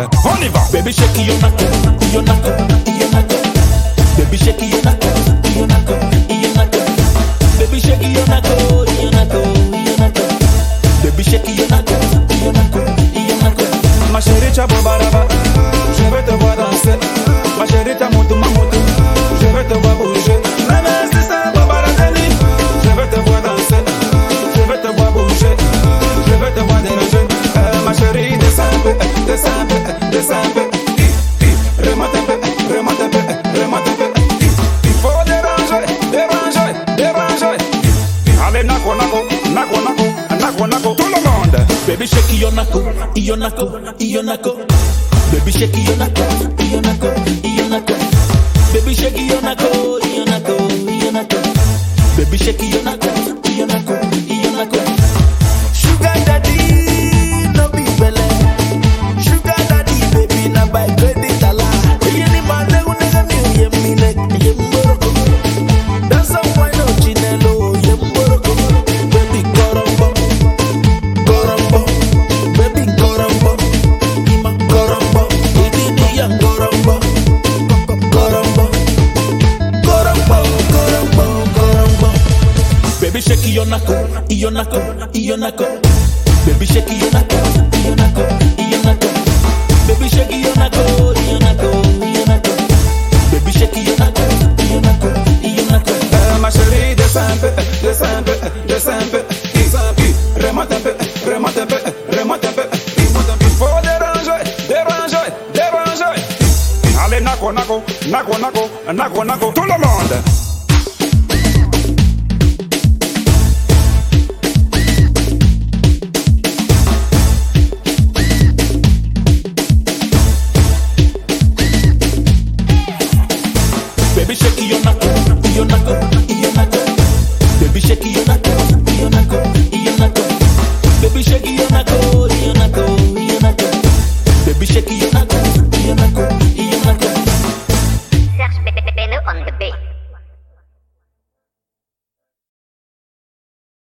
On y va. Baby shake your knuckle, your knuckle, your knuckle. Baby shake your knuckle, your knuckle, your knuckle. Baby shake your knuckle, your knuckle, your knuckle. Baby shake your knuckle, your knuckle, your knuckle. Ma chérie Chabo Baraba, je veux te voir danser. Ma chérie Tamoto Mamoto, je veux te voir bouger. Même si c'est Babarazani, je veux te voir danser. Je veux te voir bouger, je veux te voir déranger. Ma chérie descends un peu, descends un peu, descends un peu. Remonte un peu, remonte un peu, remonte un peu. Il faut déranger, déranger, déranger. Allez nako nako, nako nako, nako nako, tout le monde. Baby shake your knuckle, your knuckle, your knuckle. Baby shake your knuckle, your knuckle, your knuckle. Baby shake your knuckle, your knuckle, your knuckle. Baby shake your knuckle, your knuckle, your knuckle. Sugar daddy, no be belle. Sugar daddy, baby, na by credit ala. Any man they will never know ye mine, ye moroko. That's how why no chinelo, ye moroko. Baby korombo, korombo. Baby korombo, ima korombo. Ididi yang korombo, korombo, korombo, korombo, korombo. Baby shake your knuckle, your knuckle, your knuckle. Baby shake your knuckle, your knuckle, your knuckle. Baby shake your knuckle, your knuckle, your knuckle. Baby shake your knuckle, your knuckle, your knuckle. Ma chérie descends un peu, descends un peu, descends un peu. Remonte un peu, remonte un peu, remonte un peu. Il faut déranger, déranger, déranger. Allez nako nako, nako nako, nako nako, tout le monde.